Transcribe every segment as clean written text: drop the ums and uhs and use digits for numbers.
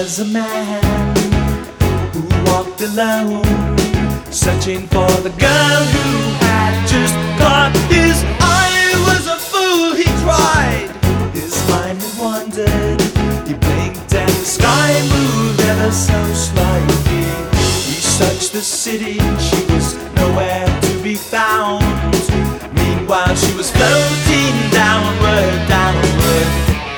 was a man who walked alone, searching for the girl who had just caught his eye. Was a fool, he cried. His mind had wandered. He blinked and the sky moved ever so slightly. He searched the city, she was nowhere to be found. Meanwhile she was floating downward, downward.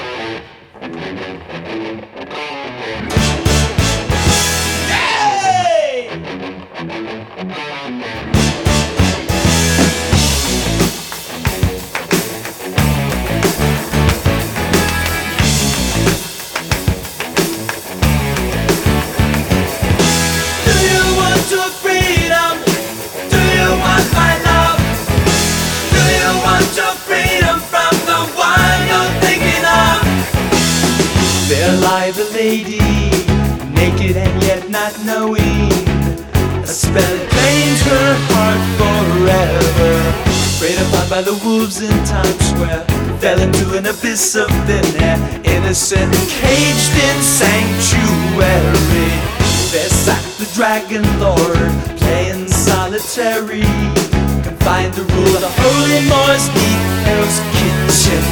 There lie the lady, naked and yet not knowing. A spell claimed her heart forever. Preyed upon by the wolves in Times Square, fell into an abyss of thin air. Innocent, caged in sanctuary. There sat the Dragon Lord, playing solitary, confined to rule the holy Moors 'neath Hell's kitchen.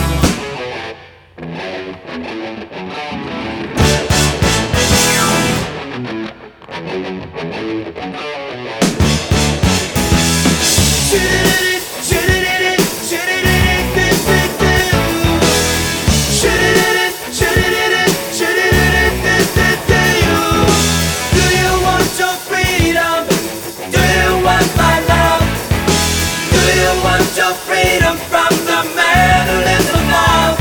Your freedom from the man who lives above.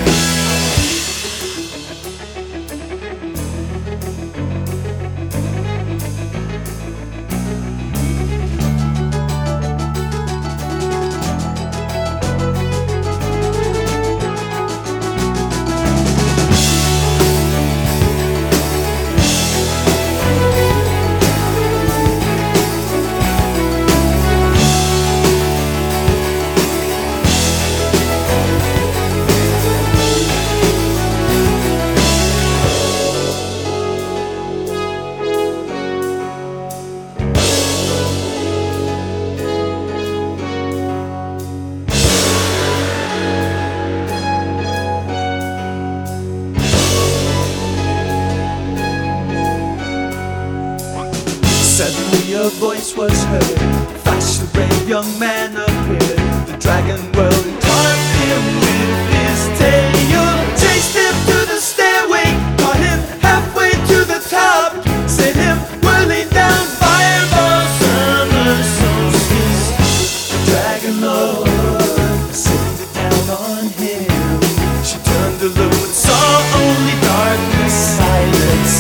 Suddenly a voice was heard. Fast the brave young man appeared. The dragon whirled and carved him with his tail. Chased him to the stairway, caught him halfway to the top, sent him whirling down fireball summer solstice. The Dragon Lord sent it down on him. She turned to look but saw only darkness, silence.